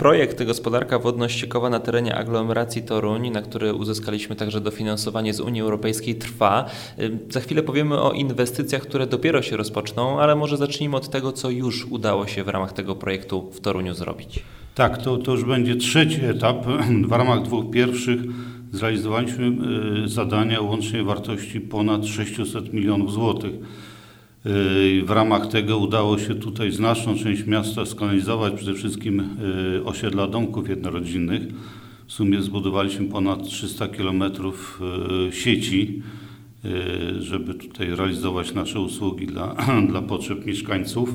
Projekt Gospodarka wodno-ściekowa na terenie aglomeracji Toruń, na który uzyskaliśmy także dofinansowanie z Unii Europejskiej, trwa. Za chwilę powiemy o inwestycjach, które dopiero się rozpoczną, ale może zacznijmy od tego, co już udało się w ramach tego projektu w Toruniu zrobić. Tak, to już będzie trzeci etap. W ramach dwóch pierwszych zrealizowaliśmy zadania łącznie wartości ponad 600 milionów złotych. W ramach tego udało się tutaj znaczną część miasta skanalizować, przede wszystkim osiedla domków jednorodzinnych. W sumie zbudowaliśmy ponad 300 kilometrów sieci, żeby tutaj realizować nasze usługi dla potrzeb mieszkańców.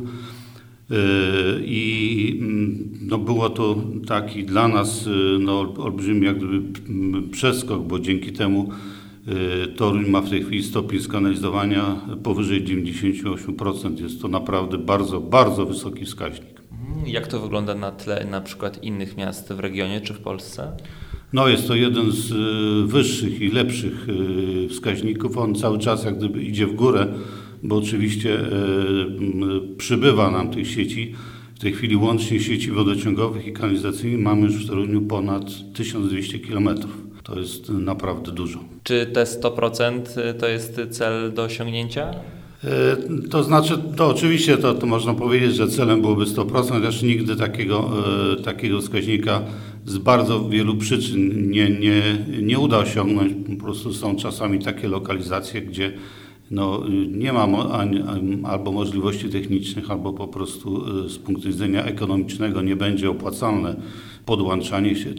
I było to taki dla nas olbrzymi jak gdyby przeskok, bo dzięki temu Toruń ma w tej chwili stopień skanalizowania powyżej 98%. Jest to naprawdę bardzo, bardzo wysoki wskaźnik. Jak to wygląda na tle na przykład innych miast w regionie czy w Polsce? Jest to jeden z wyższych i lepszych wskaźników. On cały czas jak gdyby idzie w górę, bo oczywiście przybywa nam tych sieci. W tej chwili łącznie sieci wodociągowych i kanalizacyjnych mamy już w Toruniu ponad 1200 km. To jest naprawdę dużo. Czy te 100% to jest cel do osiągnięcia? To znaczy, to oczywiście to można powiedzieć, że celem byłoby 100%, chociaż nigdy takiego wskaźnika z bardzo wielu przyczyn nie uda osiągnąć. Po prostu są czasami takie lokalizacje, gdzie nie ma albo możliwości technicznych, albo po prostu z punktu widzenia ekonomicznego nie będzie opłacalne podłączanie się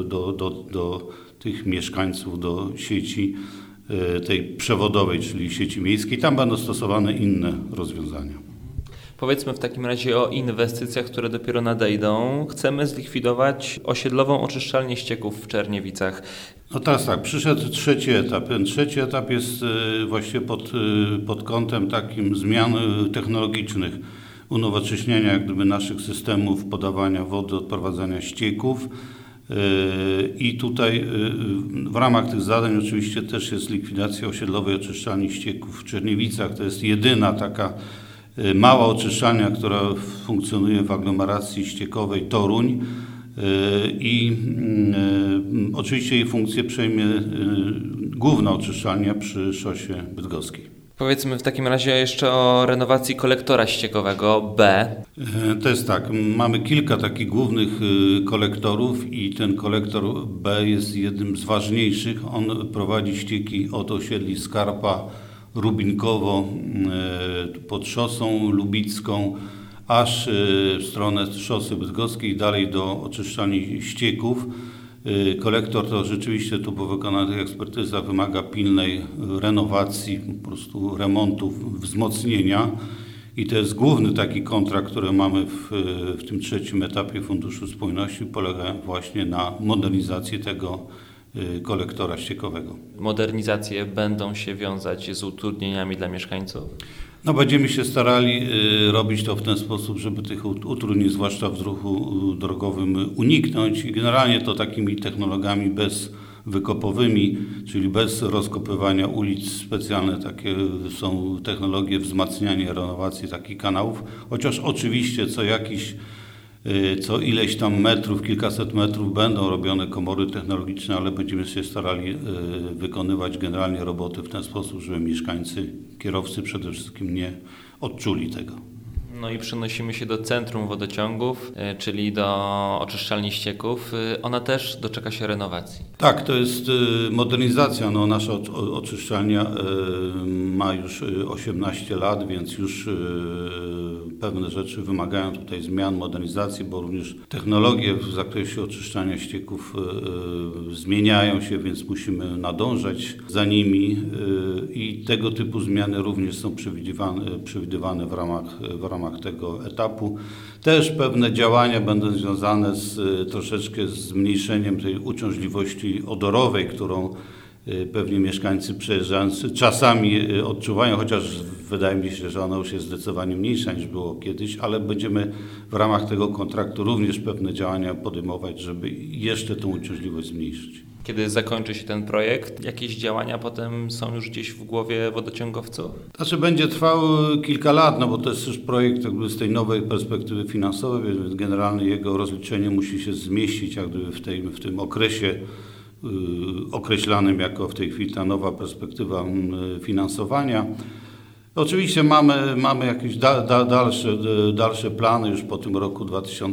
do tych mieszkańców, do sieci tej przewodowej, czyli sieci miejskiej. Tam będą stosowane inne rozwiązania. Powiedzmy w takim razie o inwestycjach, które dopiero nadejdą. Chcemy zlikwidować osiedlową oczyszczalnię ścieków w Czerniewicach. Teraz tak, przyszedł trzeci etap. Ten trzeci etap jest właśnie pod kątem takim zmian technologicznych, unowocześniania jak gdyby naszych systemów podawania wody, odprowadzania ścieków. I tutaj w ramach tych zadań oczywiście też jest likwidacja osiedlowej oczyszczalni ścieków w Czerniewicach. To jest jedyna taka mała oczyszczalnia, która funkcjonuje w aglomeracji ściekowej Toruń i oczywiście jej funkcję przejmie główna oczyszczalnia przy szosie bydgoskiej. Powiedzmy w takim razie jeszcze o renowacji kolektora ściekowego B. To jest tak, mamy kilka takich głównych kolektorów i ten kolektor B jest jednym z ważniejszych. On prowadzi ścieki od osiedli Skarpa, Rubinkowo, pod szosą lubicką, aż w stronę szosy bydgoskiej, dalej do oczyszczalni ścieków. Kolektor to rzeczywiście tu po wykonanych ekspertyzach wymaga pilnej renowacji, po prostu remontów, wzmocnienia i to jest główny taki kontrakt, który mamy w tym trzecim etapie Funduszu Spójności, polega właśnie na modernizacji tego kolektora ściekowego. Modernizacje będą się wiązać z utrudnieniami dla mieszkańców? Będziemy się starali robić to w ten sposób, żeby tych utrudnień, zwłaszcza w ruchu drogowym, uniknąć i generalnie to takimi technologiami bezwykopowymi, czyli bez rozkopywania ulic. Specjalne takie są technologie wzmacniania, renowacji takich kanałów, chociaż oczywiście co ileś tam metrów, kilkaset metrów będą robione komory technologiczne, ale będziemy się starali wykonywać generalnie roboty w ten sposób, żeby mieszkańcy, kierowcy przede wszystkim nie odczuli tego. I przenosimy się do centrum wodociągów, czyli do oczyszczalni ścieków. Ona też doczeka się renowacji. Tak, to jest modernizacja. Nasza oczyszczalnia ma już 18 lat, więc już pewne rzeczy wymagają tutaj zmian, modernizacji, bo również technologie w zakresie oczyszczania ścieków zmieniają się, więc musimy nadążać za nimi i tego typu zmiany również są przewidywane w ramach tego etapu. Też pewne działania będą związane troszeczkę z zmniejszeniem tej uciążliwości odorowej, którą pewnie mieszkańcy przejeżdżający czasami odczuwają, chociaż wydaje mi się, że ona już jest zdecydowanie mniejsza niż było kiedyś, ale będziemy w ramach tego kontraktu również pewne działania podejmować, żeby jeszcze tę uciążliwość zmniejszyć. Kiedy zakończy się ten projekt, jakieś działania potem są już gdzieś w głowie wodociągowców? Znaczy będzie trwał kilka lat, no bo to jest już projekt jakby z tej nowej perspektywy finansowej, więc generalnie jego rozliczenie musi się zmieścić jak gdyby w tym okresie określanym jako w tej chwili ta nowa perspektywa finansowania. Oczywiście mamy jakieś dalsze plany już po tym roku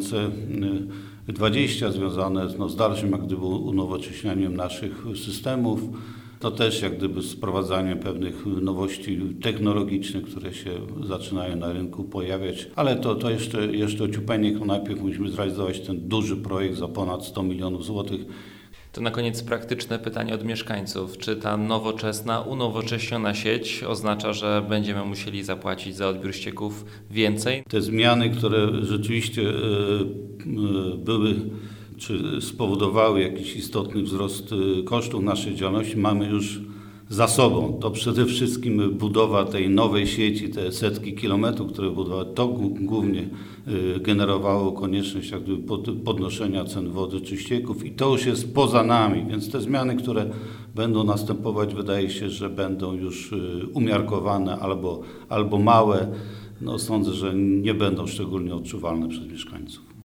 2020 związane z dalszym jak gdyby unowocześnianiem naszych systemów. To też jak gdyby z wprowadzaniem pewnych nowości technologicznych, które się zaczynają na rynku pojawiać. Ale to jeszcze ciupeńnie, najpierw musimy zrealizować ten duży projekt za ponad 100 milionów złotych. To na koniec praktyczne pytanie od mieszkańców. Czy ta nowoczesna, unowocześniona sieć oznacza, że będziemy musieli zapłacić za odbiór ścieków więcej? Te zmiany, które rzeczywiście były czy spowodowały jakiś istotny wzrost kosztów naszej działalności, mamy już za sobą. To przede wszystkim budowa tej nowej sieci, te setki kilometrów, które budowały, to głównie generowało konieczność jakby podnoszenia cen wody czy ścieków i to już jest poza nami, więc te zmiany, które będą następować, wydaje się, że będą już umiarkowane albo małe. No, sądzę, że nie będą szczególnie odczuwalne przez mieszkańców.